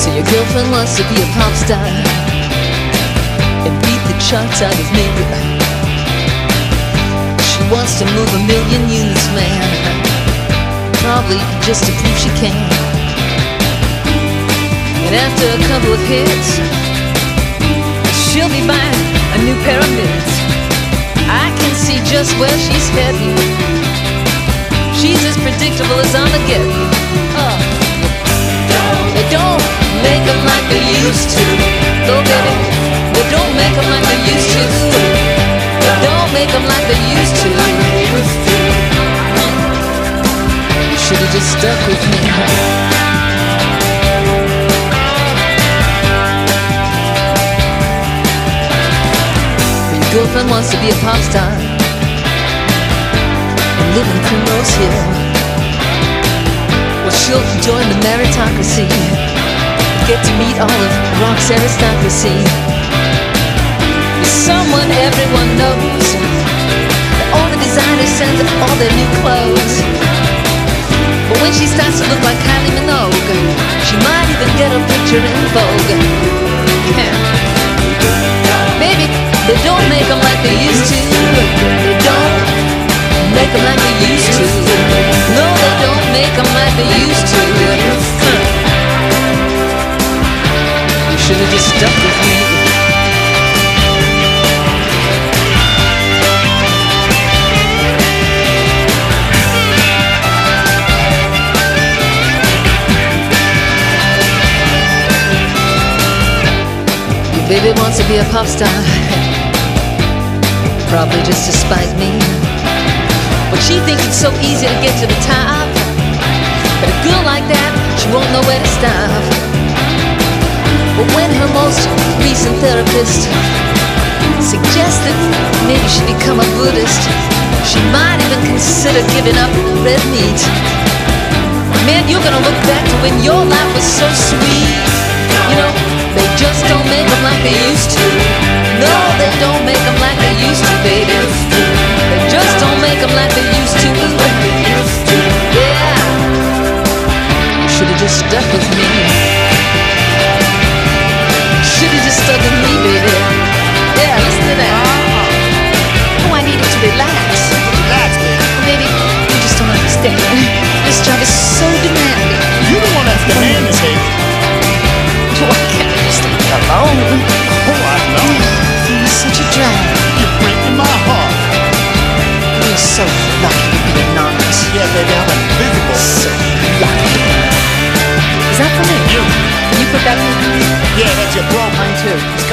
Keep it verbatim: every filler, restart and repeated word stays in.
So your girlfriend wants to be a pop star and beat the charts out of me. She wants to move a million units, man, probably just to prove she can. And after a couple of hits, she'll be buying a new pair of mitts. I can see just where she's heading. She's as predictable as Armageddon. Oh. They don't make them like they used to. No, baby, they don't make them like they used to. They don't make them like they used to. You should've just stuck with me. Your girlfriend wants to be a pop star and live in Primrose Hill. Well, she'll join the meritocracy, get to meet all of rock's aristocracy. You're someone everyone knows. All the designers send them all their new clothes. But when she starts to look like Kylie Minogue, she might even get a picture in Vogue. Yeah. Baby, they don't make them like they used to. They don't make them like they used to. No, they don't make them like they used to. You should've just stuck with me. Your baby wants to be a pop star, probably just to spite me. But she thinks it's so easy to get to the top. But a girl like that, she won't know where to stop. But when her most recent therapist suggested maybe she become a Buddhist, she might even consider giving up red meat. Man, you're gonna look back to when your life was so sweet. You know, they just don't make them like they used to. No, they don't make them like they used to, baby. They just don't make them like they used to. Yeah. You should've just stuck with me. Should've just stuck with me, baby. Yeah, listen to that. Oh, I needed to relax. Relax, baby. Baby, you just don't understand. This job is so demanding. You're the one that's demanding, baby. Why can't I just leave me alone? Oh, I know. You're such a drag. You're breaking my heart. You're so lucky to be anonymous. Yeah, baby, I'm invisible. So lucky. Is that for me? You. Can you put that in? Yeah, that's your bro. Mine too.